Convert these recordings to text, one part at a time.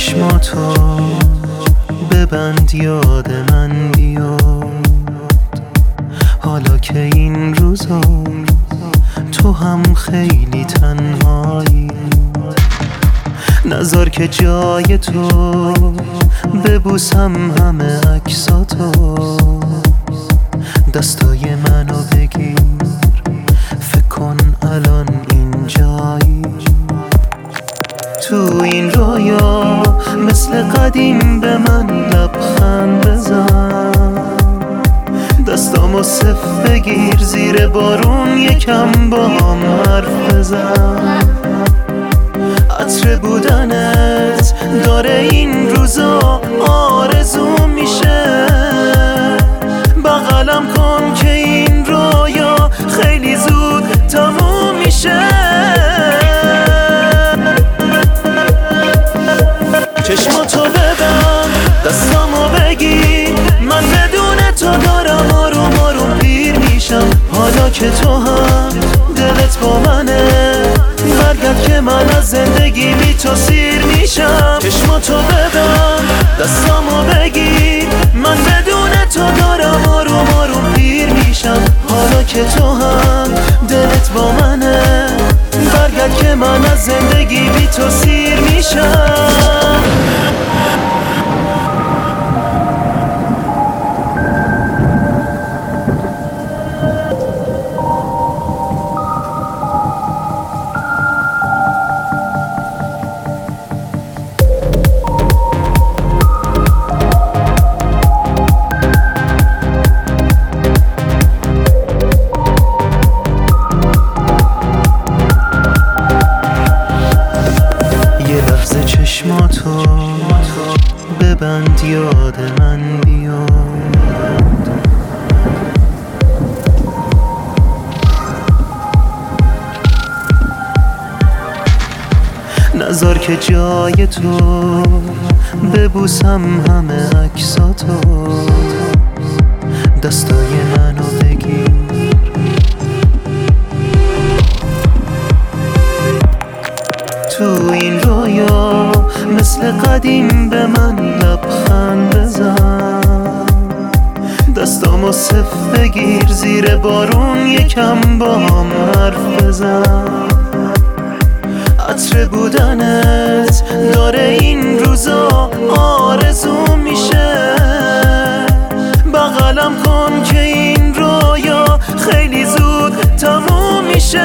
چشماتو ببند یاد من بیاد، حالا که این روزا تو هم خیلی تنهایی. نذار که جای تو ببوسم همه عکساتو، دستای منو بگیر، فکر کن الان اینجایی. تو این رویا مثل قدیم به من لبخند بزن، دستامو صف بگیر، زیر بارون یکم با هم حرف بزن. عطر بودنت داره این روزا آرزو میشه، بغلم کن که این رویا خیلی زود تموم میشه. چشماتو ببند، دستامو بگیر، من بدون تو دارم آروم آروم پیر میشم. حالا که تو هم دلت با منه، برگرد که من از زندگی بی تو سیر میشم. چشماتو ببند، دستامو بگیر، من بدون تو دارم آروم آروم پیر میشم. حالا که تو هم دلت با منه، برگرد که من از زندگی بی تو سیر میشم. چشماتو ببند یاد من بیاد، نذار که جای تو ببوسم همه عکساتو، دستای منو بگیر، تو این رویا مثل قدیم به من لبخند بزن، دستامو صف بگیر، زیر بارون یکم با هم حرف بزن. عطر بودنت داره این روزا آرزو میشه، بغلم کن که این رویا خیلی زود تموم میشه.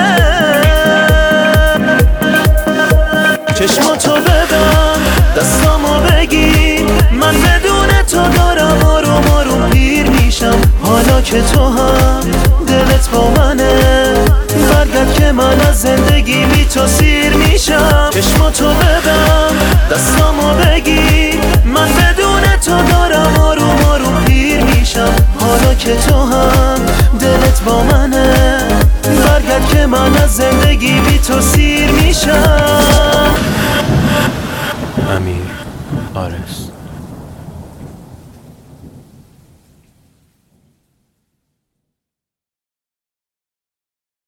چشماتو ببند، دستامو بگیر، من بدون تو دارم آروم آروم پیر میشم. حالا که تو هم دلت با منه، برگرد که من از زندگی بی تو سیر میشم. چشماتو ببند، دستامو بگیر، من بدون تو دارم آروم آروم پیر میشم. حالا که تو هم دلت با منه، برگرد که من از زندگی بی تو سیر میشم. امیر آرس.